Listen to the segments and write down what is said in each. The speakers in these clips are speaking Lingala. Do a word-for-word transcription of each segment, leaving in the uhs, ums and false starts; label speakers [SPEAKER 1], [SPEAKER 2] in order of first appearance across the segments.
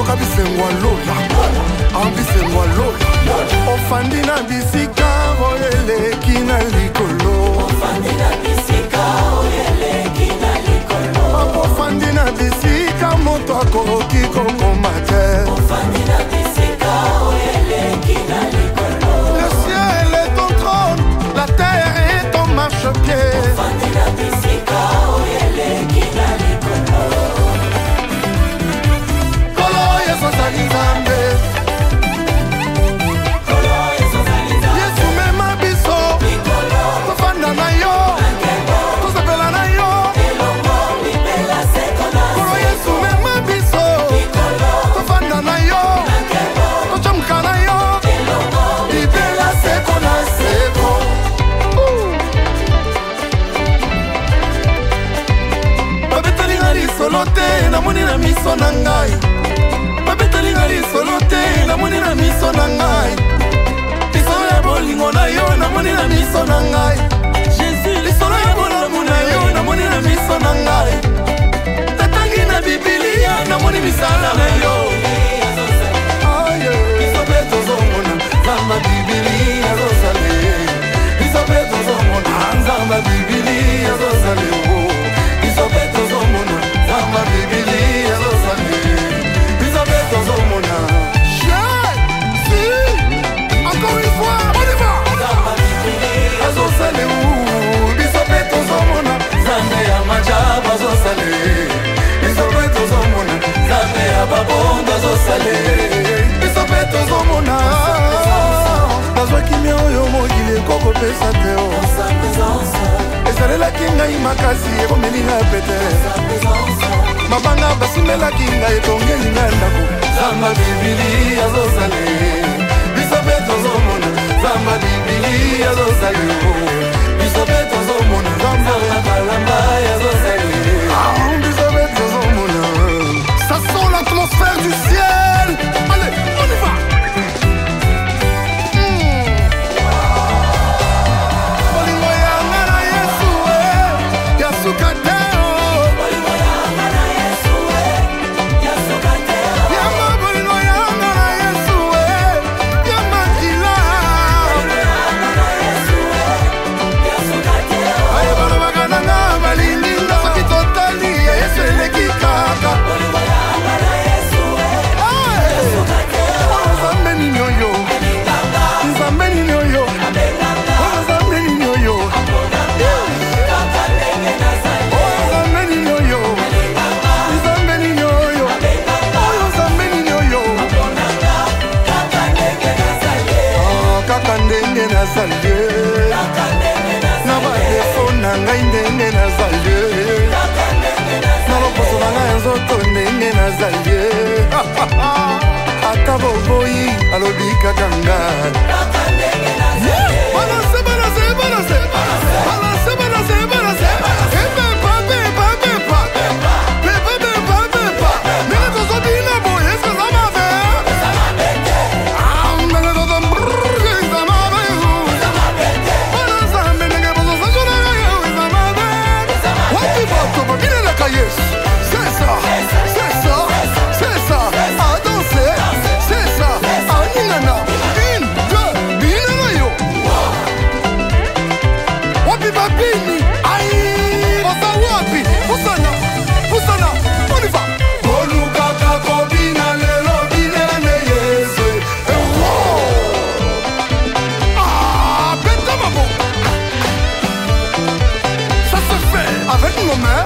[SPEAKER 1] yoka bisengwa lola ambisengwa lola ofandi na bisika oyeleki na likolo ofandi na bisika oyeleki na likolo ofandi na bisika moto akoki kokoma te ofandi na bisika oyeleki na likolo le ciel est ton trône la terre est ton marchepied ofandi na bisika oyeleki na likolo kolo yeso zali nzambe namoni na miso na ngai babetalinga lisolo te namoni na miso na ngai lisolo ya bolingo na yo namoni na miso na ngai lisolo ya bolamu na yo namoni na miso na ngai tatangi na bibilia namoni misala na yo biso mpe tozomona nzamba bibilia azosale biso mpe tozomona nzamba bibilia azosale biso mpe tozomona nzamba bibilia azosale biso mpe tozomona encore une fois on y va nzamba bibilia azosale biso mpe tozomona nzambe ya majaba azosale biso mpe tozomona nzambe ya babondo azosale biso mpe tozomona nazwaki mia oyo mokili ekokopesa te ezalelaki ngai makasi ekomelinga pete mabanga basimbelaki ngai etongeli nga ndako nzamba bibili azosale biso mpe tozomona nzamba bibili azosale biso mpe tozomona nzamba kalamba azosale biso mpe tozomona ça sent l'atmosphère du ciel allez on y va na badefo na ngai ndenge nazali na loposo na ngai nzoto ndenge nazali ata boboyi alobi kaka ngai balase balase balase balase balase balase epepa pepa pepa pepa pepa pepa ndenge tozobina boye eske za mabe ndenge tozombrrr yes, c'est ça, c'est ça, c'est ça, à danser, c'est ça, à ninana, une, deux, binana yo. Wapi babini, aïe, osa wapi, pusana, pusana, on y va. Oluka kakobina lelo binene yese, ah, bête maman. Ça se fait avec nos mains.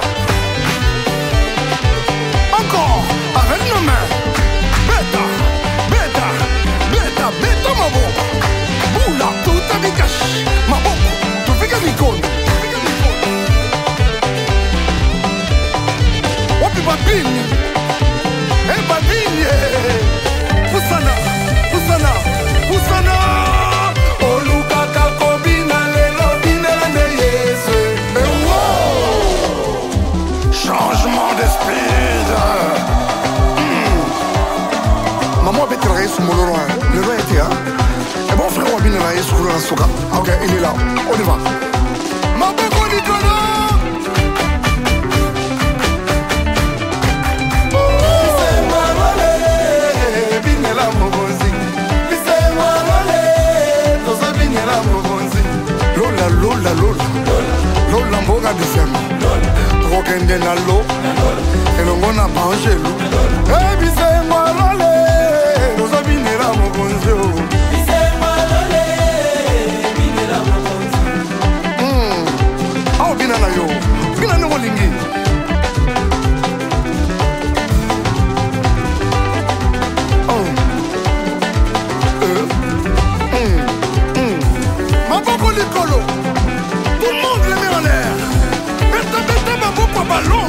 [SPEAKER 1] Avec nos mains, bêta, bêta, bêta, bêta, ma boca, boula, tout à bicache, ma boca, tu fica micone, fica micone. Wapi babini, eh babini, pusana, pusana, pusana. Oluka kakobina lelo binene yese, eh wow, changement d'esprit. Maman a pété le reste sur mon loin. Le loin était hein. Et bon frère Wabine là, il est sur le souka. Ok, il est là. On y va. Ma boko Nicolas. C'est ma tokokende na lo elongo na Angelo ebisengo lole tozobinela mokonzi o awo bina na yo bina ndenge olingi maboko likolo tout le monde les met en l'air beta beta maboko ballon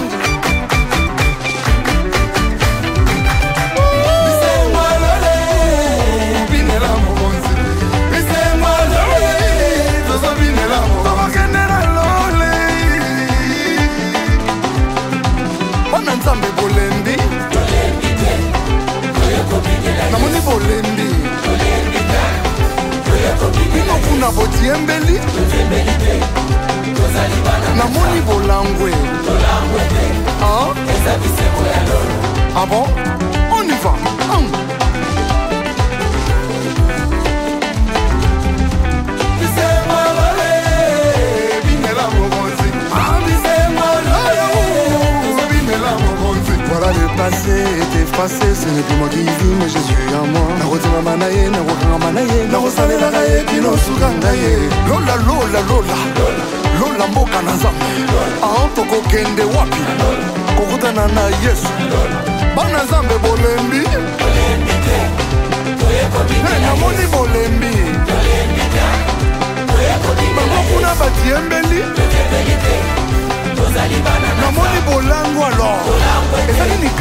[SPEAKER 1] nzambe bolembi namoni bolembi bino kuna botiembeli namoni bolangwe ah bon on y va hum. Voilà le passé est effacé, ce n'est plus moi qui vis mais Jésus en moi. Narotima manaye, narokanga manaye, narosalela kaye kino sukanga ye. Lola lola lola, lola mboka na nzambe. Ah toko kende wapi? Kokutana na Yesu. Bana nzambe bolembi. Hey, namoni bolembi. Bango kuna batiembeli. Namoni bolango alors. Ezali ni